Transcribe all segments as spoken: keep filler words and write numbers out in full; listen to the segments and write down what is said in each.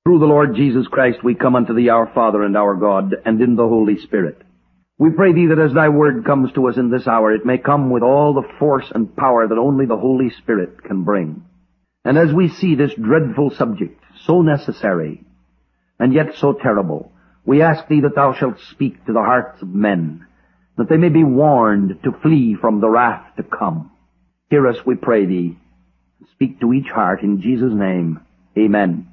Through the Lord Jesus Christ we come unto thee, our Father and our God, and in the Holy Spirit. We pray thee that as thy word comes to us in this hour, it may come with all the force and power that only the Holy Spirit can bring. And as we see this dreadful subject, so necessary, and yet so terrible, we ask thee that thou shalt speak to the hearts of men, that they may be warned to flee from the wrath to come. Hear us, we pray thee. Speak to each heart in Jesus' name. Amen.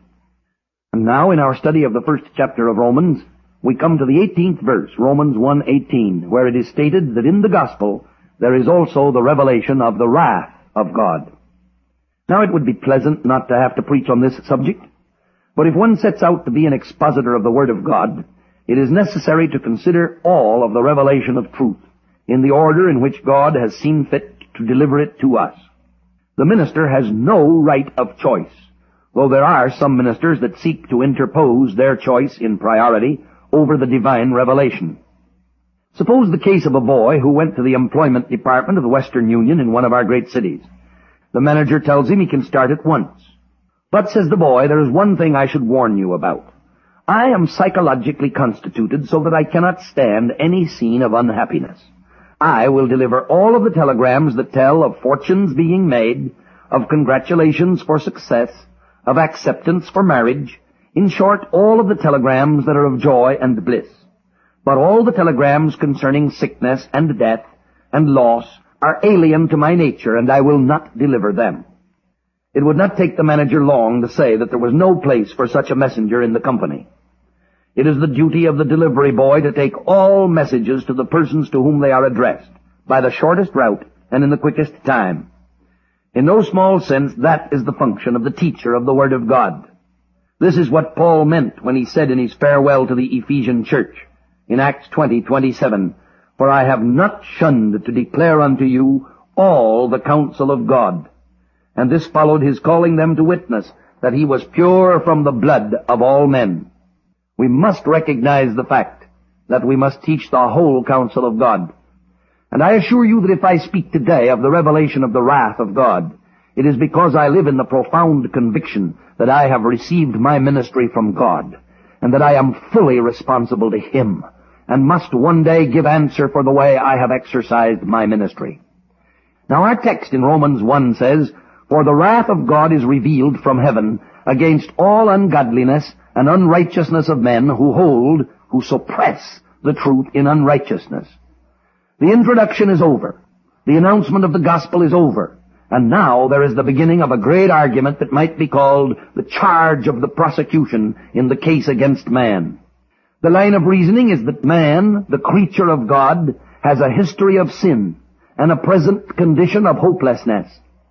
And now, in our study of the first chapter of Romans, we come to the eighteenth verse, Romans one eighteen, where it is stated that in the gospel there is also the revelation of the wrath of God. Now, it would be pleasant not to have to preach on this subject, but if one sets out to be an expositor of the Word of God, it is necessary to consider all of the revelation of truth in the order in which God has seen fit to deliver it to us. The minister has no right of choice, though there are some ministers that seek to interpose their choice in priority over the divine revelation. Suppose the case of a boy who went to the employment department of the Western Union in one of our great cities. The manager tells him he can start at once. But, says the boy, there is one thing I should warn you about. I am psychologically constituted so that I cannot stand any scene of unhappiness. I will deliver all of the telegrams that tell of fortunes being made, of congratulations for success, of acceptance for marriage, in short, all of the telegrams that are of joy and bliss. But all the telegrams concerning sickness and death and loss are alien to my nature, and I will not deliver them. It would not take the manager long to say that there was no place for such a messenger in the company. It is the duty of the delivery boy to take all messages to the persons to whom they are addressed, by the shortest route and in the quickest time. In no small sense, that is the function of the teacher of the Word of God. This is what Paul meant when he said in his farewell to the Ephesian church, in Acts twenty twenty-seven, For I have not shunned to declare unto you all the counsel of God. And this followed his calling them to witness that he was pure from the blood of all men. We must recognize the fact that we must teach the whole counsel of God. And I assure you that if I speak today of the revelation of the wrath of God, it is because I live in the profound conviction that I have received my ministry from God, and that I am fully responsible to Him, and must one day give answer for the way I have exercised my ministry. Now our text in Romans one says, For the wrath of God is revealed from heaven against all ungodliness and unrighteousness of men who hold, who suppress the truth in unrighteousness. The introduction is over. The announcement of the gospel is over. And now there is the beginning of a great argument that might be called the charge of the prosecution in the case against man. The line of reasoning is that man, the creature of God, has a history of sin and a present condition of hopelessness.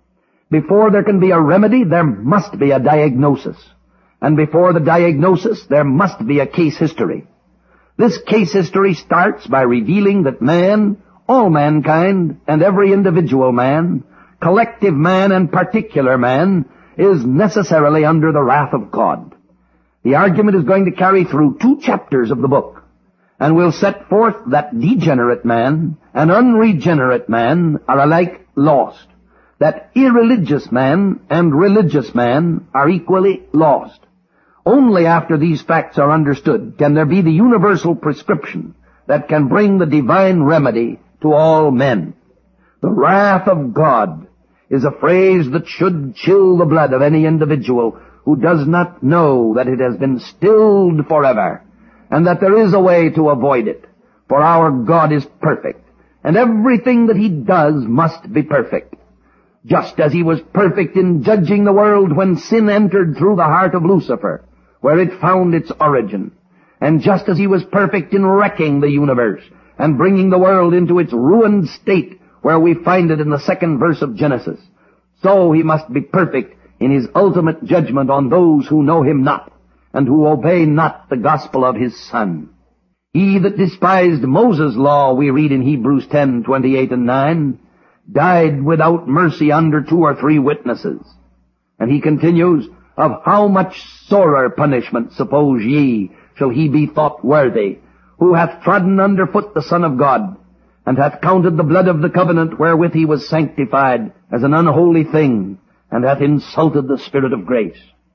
Before there can be a remedy, there must be a diagnosis. And before the diagnosis, there must be a case history. This case history starts by revealing that man, all mankind, and every individual man, collective man and particular man, is necessarily under the wrath of God. The argument is going to carry through two chapters of the book, and will set forth that degenerate man and unregenerate man are alike lost, that irreligious man and religious man are equally lost. Only after these facts are understood can there be the universal prescription that can bring the divine remedy to all men. The wrath of God is a phrase that should chill the blood of any individual who does not know that it has been stilled forever, and that there is a way to avoid it. For our God is perfect, and everything that He does must be perfect. Just as He was perfect in judging the world when sin entered through the heart of Lucifer, where it found its origin, and just as He was perfect in wrecking the universe and bringing the world into its ruined state, where we find it in the second verse of Genesis, so He must be perfect in His ultimate judgment on those who know Him not, and who obey not the gospel of His Son. He that despised Moses' law, we read in Hebrews ten twenty-eight and nine, died without mercy under two or three witnesses. And he continues, Of how much sorer punishment, suppose ye, shall he be thought worthy, who hath trodden under foot the Son of God, and hath counted the blood of the covenant wherewith he was sanctified as an unholy thing, and hath insulted the Spirit of grace.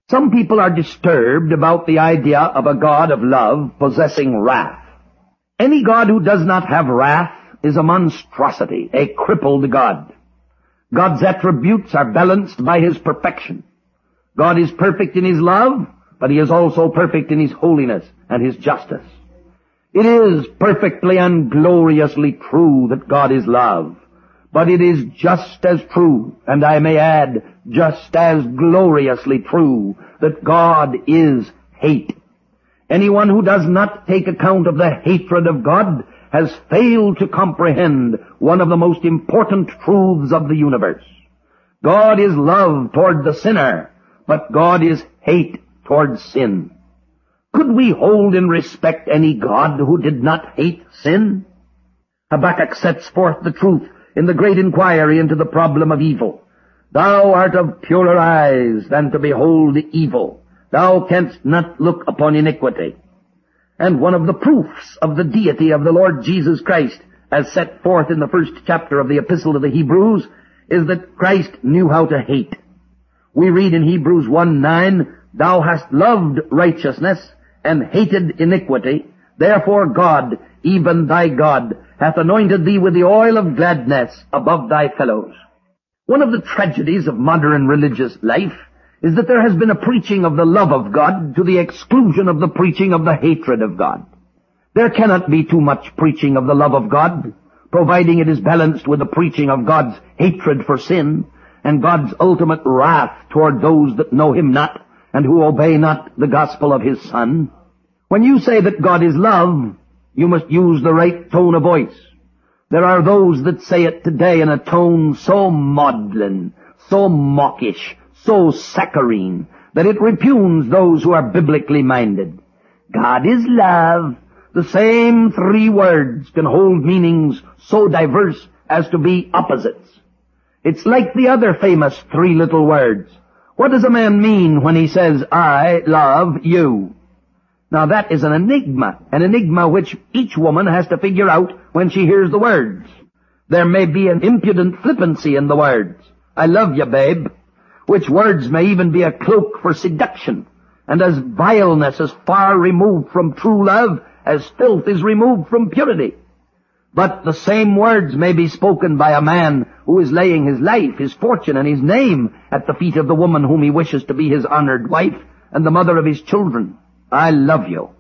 Some people are disturbed about the idea of a God of love possessing wrath. Any God who does not have wrath is a monstrosity, a crippled God. God's attributes are balanced by His perfection. God is perfect in His love, but He is also perfect in His holiness and His justice. It is perfectly and gloriously true that God is love, but it is just as true, and I may add, just as gloriously true, that God is hate. Anyone who does not take account of the hatred of God has failed to comprehend one of the most important truths of the universe. God is love toward the sinner, but God is hate toward sin. Could we hold in respect any God who did not hate sin? Habakkuk sets forth the truth in the great inquiry into the problem of evil. Thou art of purer eyes than to behold evil. Thou canst not look upon iniquity. And one of the proofs of the deity of the Lord Jesus Christ, as set forth in the first chapter of the Epistle to the Hebrews, is that Christ knew how to hate. We read in Hebrews one nine, Thou hast loved righteousness and hated iniquity. Therefore God, even thy God, hath anointed thee with the oil of gladness above thy fellows. One of the tragedies of modern religious life is that there has been a preaching of the love of God to the exclusion of the preaching of the hatred of God. There cannot be too much preaching of the love of God, providing it is balanced with the preaching of God's hatred for sin and God's ultimate wrath toward those that know Him not and who obey not the gospel of His Son. When you say that God is love, you must use the right tone of voice. There are those that say it today in a tone so maudlin, so mawkish, so saccharine, that it repugns those who are biblically minded. God is love. The same three words can hold meanings so diverse as to be opposites. It's like the other famous three little words. What does a man mean when he says, I love you? Now that is an enigma, an enigma which each woman has to figure out when she hears the words. There may be an impudent flippancy in the words, I love you, babe, which words may even be a cloak for seduction, and as vileness is far removed from true love as filth is removed from purity. But the same words may be spoken by a man who is laying his life, his fortune, and his name at the feet of the woman whom he wishes to be his honored wife and the mother of his children. I love you.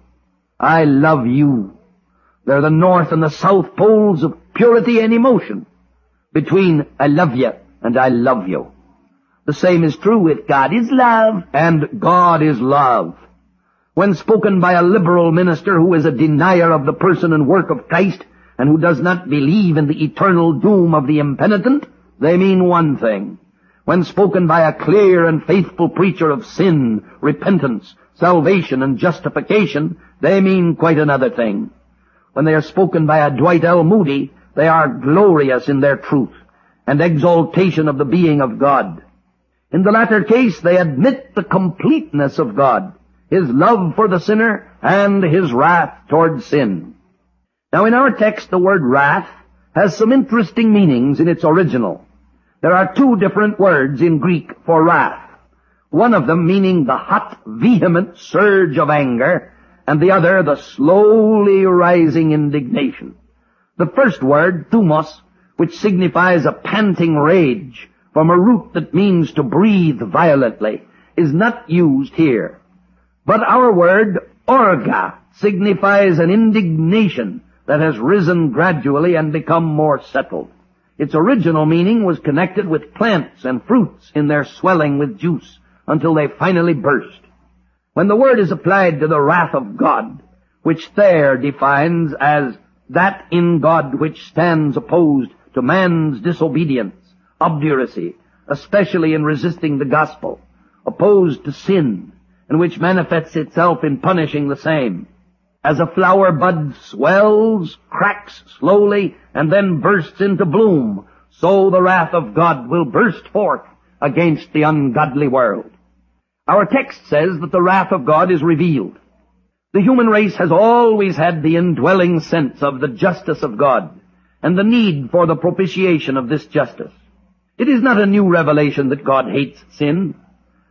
I love you. They're the north and the south poles of purity and emotion between I love you and I love you. The same is true with God is love and God is love. When spoken by a liberal minister who is a denier of the person and work of Christ and who does not believe in the eternal doom of the impenitent, they mean one thing. When spoken by a clear and faithful preacher of sin, repentance, salvation, and justification, they mean quite another thing. When they are spoken by a Dwight L. Moody, they are glorious in their truth and exaltation of the being of God. In the latter case, they admit the completeness of God, His love for the sinner, and His wrath toward sin. Now in our text, the word wrath has some interesting meanings in its original. There are two different words in Greek for wrath. One of them meaning the hot, vehement surge of anger, and the other the slowly rising indignation. The first word, thumos, which signifies a panting rage, from a root that means to breathe violently, is not used here. But our word, orga, signifies an indignation that has risen gradually and become more settled. Its original meaning was connected with plants and fruits in their swelling with juice until they finally burst. When the word is applied to the wrath of God, which Thayer defines as that in God which stands opposed to man's disobedience, obduracy, especially in resisting the gospel, opposed to sin, and which manifests itself in punishing the same. As a flower bud swells, cracks slowly, and then bursts into bloom, so the wrath of God will burst forth against the ungodly world. Our text says that the wrath of God is revealed. The human race has always had the indwelling sense of the justice of God and the need for the propitiation of this justice. It is not a new revelation that God hates sin,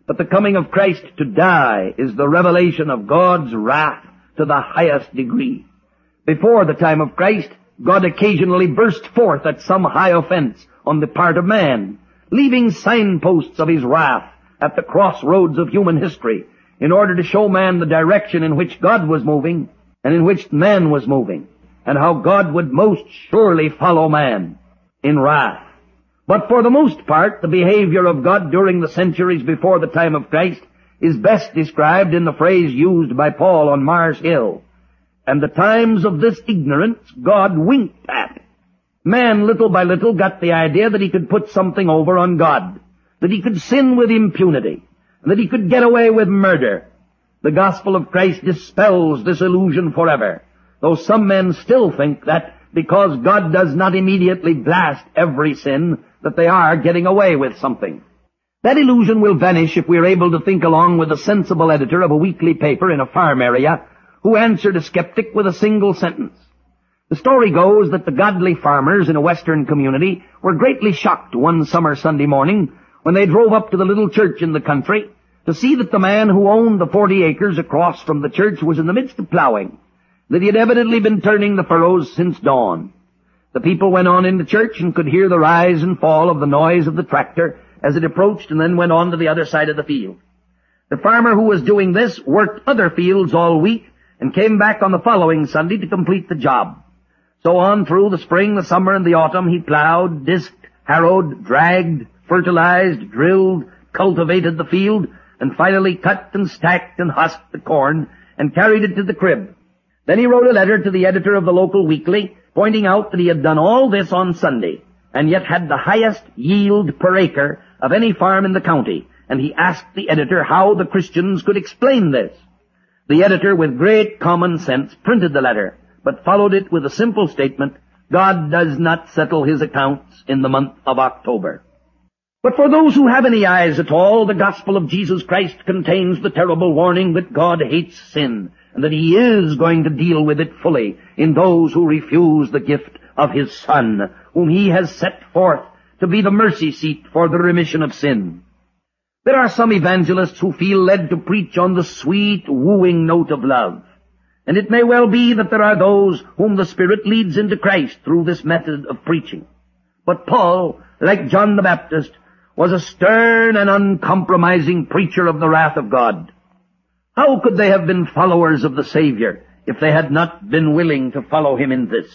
But the coming of Christ to die is the revelation of God's wrath to the highest degree. Before the time of Christ, God occasionally burst forth at some high offense on the part of man, leaving signposts of his wrath at the crossroads of human history in order to show man the direction in which God was moving and in which man was moving, and how God would most surely follow man in wrath. But for the most part, the behavior of God during the centuries before the time of Christ is best described in the phrase used by Paul on Mars Hill. And the times of this ignorance God winked at. Man little by little got the idea that he could put something over on God, that he could sin with impunity, and that he could get away with murder. The gospel of Christ dispels this illusion forever, though some men still think that because God does not immediately blast every sin, that they are getting away with something. That illusion will vanish if we are able to think along with a sensible editor of a weekly paper in a farm area who answered a skeptic with a single sentence. The story goes that the godly farmers in a western community were greatly shocked one summer Sunday morning when they drove up to the little church in the country to see that the man who owned the forty acres across from the church was in the midst of plowing, that he had evidently been turning the furrows since dawn. The people went on into church and could hear the rise and fall of the noise of the tractor as it approached and then went on to the other side of the field. The farmer who was doing this worked other fields all week and came back on the following Sunday to complete the job. So on through the spring, the summer, and the autumn, he plowed, disked, harrowed, dragged, fertilized, drilled, cultivated the field, and finally cut and stacked and husked the corn and carried it to the crib. Then he wrote a letter to the editor of the local weekly, pointing out that he had done all this on Sunday, and yet had the highest yield per acre of any farm in the county, and he asked the editor how the Christians could explain this. The editor, with great common sense, printed the letter, but followed it with a simple statement, God does not settle his accounts in the month of October. But for those who have any eyes at all, the gospel of Jesus Christ contains the terrible warning that God hates sin, and that he is going to deal with it fully in those who refuse the gift of his Son, whom he has set forth to be the mercy seat for the remission of sin. There are some evangelists who feel led to preach on the sweet, wooing note of love. And it may well be that there are those whom the Spirit leads into Christ through this method of preaching. But Paul, like John the Baptist, was a stern and uncompromising preacher of the wrath of God. How could they have been followers of the Savior if they had not been willing to follow him in this?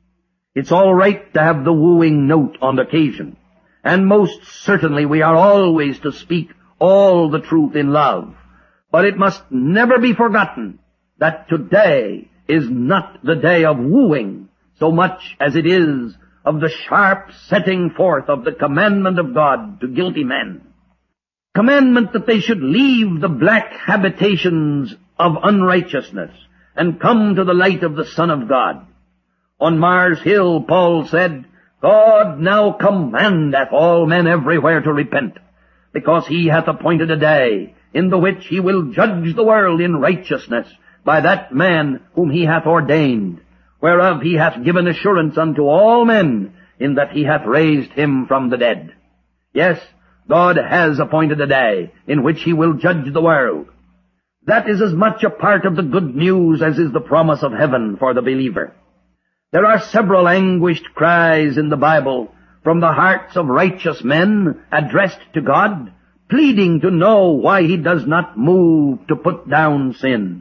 It's all right to have the wooing note on occasion, and most certainly we are always to speak all the truth in love. But it must never be forgotten that today is not the day of wooing so much as it is of the sharp setting forth of the commandment of God to guilty men. Commandment that they should leave the black habitations of unrighteousness and come to the light of the Son of God. On Mars Hill, Paul said, God now commandeth all men everywhere to repent, because he hath appointed a day in the which he will judge the world in righteousness by that man whom he hath ordained, whereof he hath given assurance unto all men, in that he hath raised him from the dead. Yes, God has appointed a day in which he will judge the world. That is as much a part of the good news as is the promise of heaven for the believer. There are several anguished cries in the Bible from the hearts of righteous men addressed to God, pleading to know why he does not move to put down sin.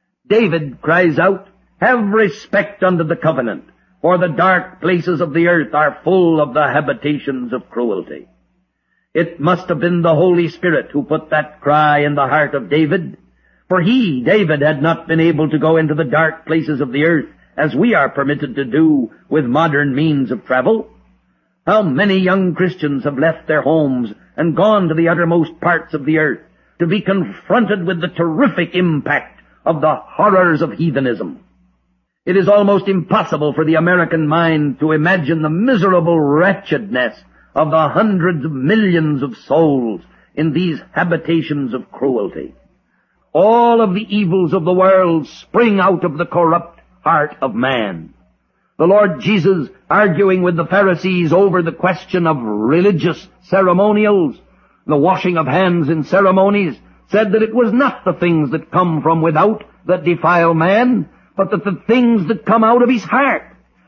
David cries out, Have respect unto the covenant, for the dark places of the earth are full of the habitations of cruelty. It must have been the Holy Spirit who put that cry in the heart of David, for he, David, had not been able to go into the dark places of the earth as we are permitted to do with modern means of travel. How many young Christians have left their homes and gone to the uttermost parts of the earth to be confronted with the terrific impact of the horrors of heathenism. It is almost impossible for the American mind to imagine the miserable wretchedness of the hundreds of millions of souls in these habitations of cruelty. All of the evils of the world spring out of the corrupt heart of man. The Lord Jesus, arguing with the Pharisees over the question of religious ceremonials, The washing of hands in ceremonies said that it was not the things that come from without that defile man, but that the things that come out of his heart.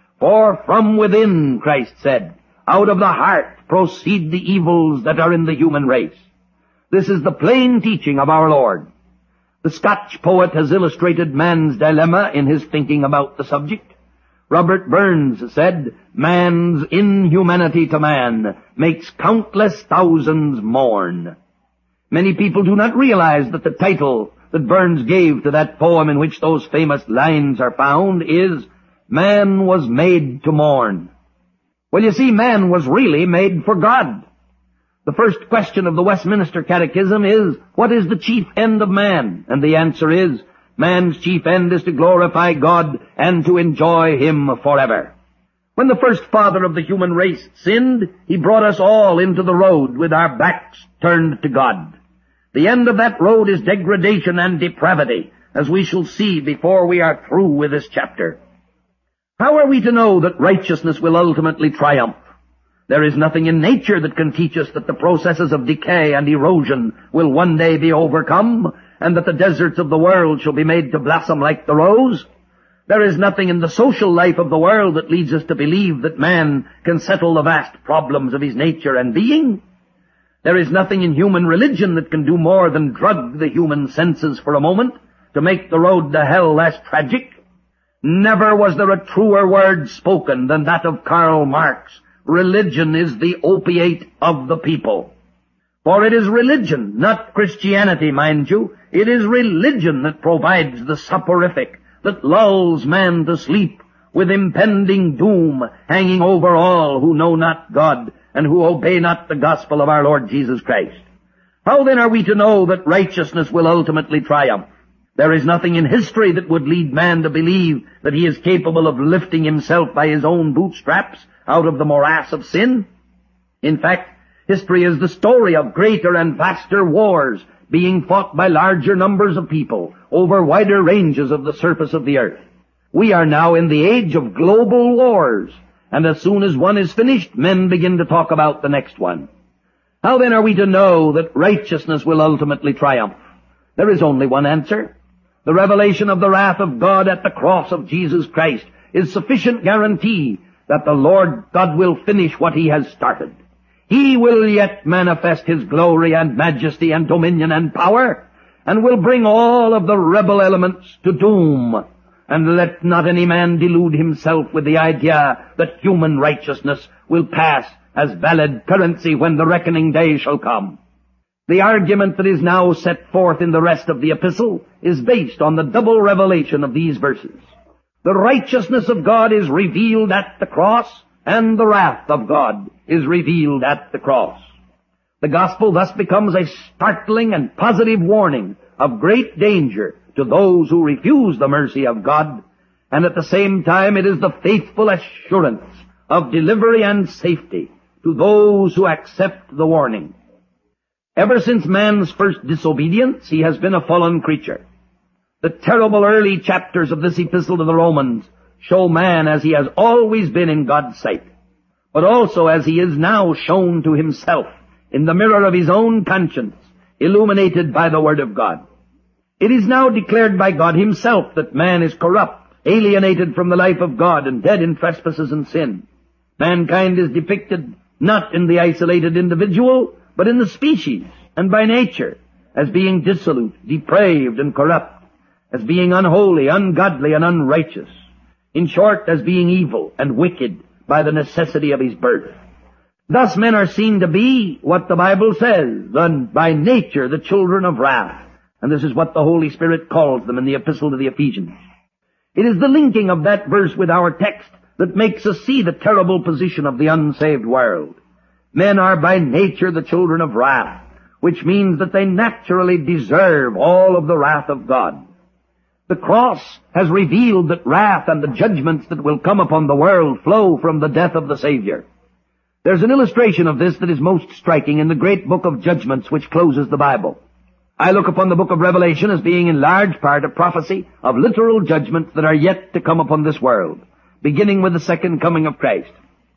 For from within, Christ said, out of the heart proceed the evils that are in the human race. This is the plain teaching of our Lord. The Scotch poet has illustrated man's dilemma in his thinking about the subject. Robert Burns said, man's inhumanity to man makes countless thousands mourn. Many people do not realize that the title that Burns gave to that poem in which those famous lines are found is, Man was made to mourn. Well, you see, man was really made for God. The first question of the Westminster Catechism is, what is the chief end of man? And the answer is, man's chief end is to glorify God and to enjoy Him forever. When the first father of the human race sinned, he brought us all into the road with our backs turned to God. The end of that road is degradation and depravity, as we shall see before we are through with this chapter. How are we to know that righteousness will ultimately triumph? There is nothing in nature that can teach us that the processes of decay and erosion will one day be overcome, and that the deserts of the world shall be made to blossom like the rose. There is nothing in the social life of the world that leads us to believe that man can settle the vast problems of his nature and being. There is nothing in human religion that can do more than drug the human senses for a moment to make the road to hell less tragic. Never was there a truer word spoken than that of Karl Marx. Religion is the opiate of the people. For it is religion, not Christianity, mind you. It is religion that provides the soporific, that lulls man to sleep, with impending doom hanging over all who know not God and who obey not the gospel of our Lord Jesus Christ. How then are we to know that righteousness will ultimately triumph? There is nothing in history that would lead man to believe that he is capable of lifting himself by his own bootstraps out of the morass of sin. In fact, history is the story of greater and vaster wars being fought by larger numbers of people over wider ranges of the surface of the earth. We are now in the age of global wars, and as soon as one is finished, men begin to talk about the next one. How then are we to know that righteousness will ultimately triumph? There is only one answer. The revelation of the wrath of God at the cross of Jesus Christ is sufficient guarantee that the Lord God will finish what He has started. He will yet manifest His glory and majesty and dominion and power, and will bring all of the rebel elements to doom. And let not any man delude himself with the idea that human righteousness will pass as valid currency when the reckoning day shall come. The argument that is now set forth in the rest of the epistle is based on the double revelation of these verses. The righteousness of God is revealed at the cross, and the wrath of God is revealed at the cross. The gospel thus becomes a startling and positive warning of great danger to those who refuse the mercy of God, and at the same time it is the faithful assurance of delivery and safety to those who accept the warning. Ever since man's first disobedience, he has been a fallen creature. The terrible early chapters of this epistle to the Romans show man as he has always been in God's sight, but also as he is now shown to himself in the mirror of his own conscience, illuminated by the Word of God. It is now declared by God Himself that man is corrupt, alienated from the life of God, and dead in trespasses and sin. Mankind is depicted not in the isolated individual, but in the species, and by nature, as being dissolute, depraved, and corrupt, as being unholy, ungodly, and unrighteous. In short, as being evil and wicked by the necessity of his birth. Thus men are seen to be what the Bible says, the, by nature the children of wrath. And this is what the Holy Spirit calls them in the epistle to the Ephesians. It is the linking of that verse with our text that makes us see the terrible position of the unsaved world. Men are by nature the children of wrath, which means that they naturally deserve all of the wrath of God. The cross has revealed that wrath and the judgments that will come upon the world flow from the death of the Savior. There's an illustration of this that is most striking in the great book of judgments which closes the Bible. I look upon the book of Revelation as being in large part a prophecy of literal judgments that are yet to come upon this world, beginning with the second coming of Christ.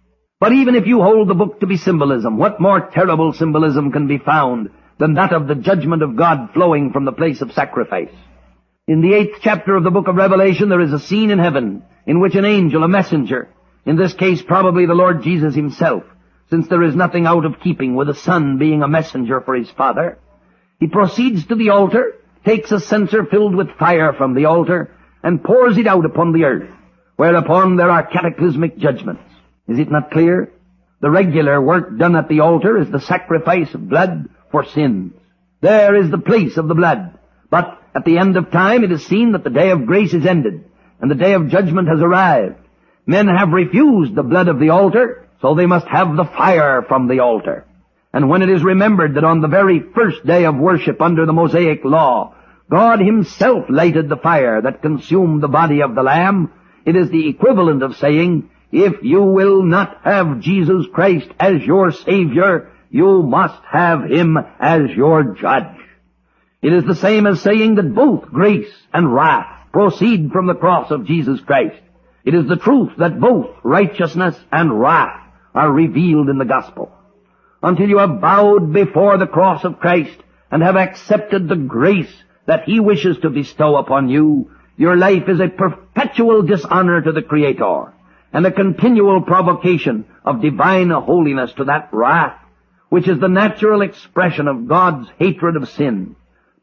But even if you hold the book to be symbolism, what more terrible symbolism can be found than that of the judgment of God flowing from the place of sacrifice? In the eighth chapter of the book of Revelation, there is a scene in heaven in which an angel, a messenger, in this case probably the Lord Jesus himself, since there is nothing out of keeping with the Son being a messenger for his Father, he proceeds to the altar, takes a censer filled with fire from the altar, and pours it out upon the earth, whereupon there are cataclysmic judgments. Is it not clear? The regular work done at the altar is the sacrifice of blood for sins. There is the place of the blood. But at the end of time it is seen that the day of grace is ended, and the day of judgment has arrived. Men have refused the blood of the altar, so they must have the fire from the altar. And when it is remembered that on the very first day of worship under the Mosaic law, God himself lighted the fire that consumed the body of the Lamb, it is the equivalent of saying, if you will not have Jesus Christ as your Savior, you must have him as your judge. It is the same as saying that both grace and wrath proceed from the cross of Jesus Christ. It is the truth that both righteousness and wrath are revealed in the gospel. Until you have bowed before the cross of Christ and have accepted the grace that he wishes to bestow upon you, your life is a perpetual dishonor to the Creator and a continual provocation of divine holiness to that wrath, which is the natural expression of God's hatred of sin.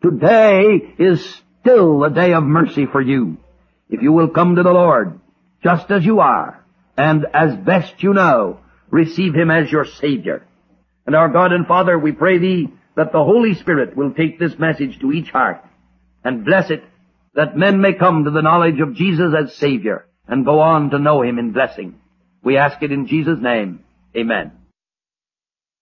Today is still a day of mercy for you, if you will come to the Lord, just as you are, and as best you know, receive him as your Savior. And our God and Father, we pray thee that the Holy Spirit will take this message to each heart and bless it, that men may come to the knowledge of Jesus as Savior and go on to know him in blessing. We ask it in Jesus' name. Amen.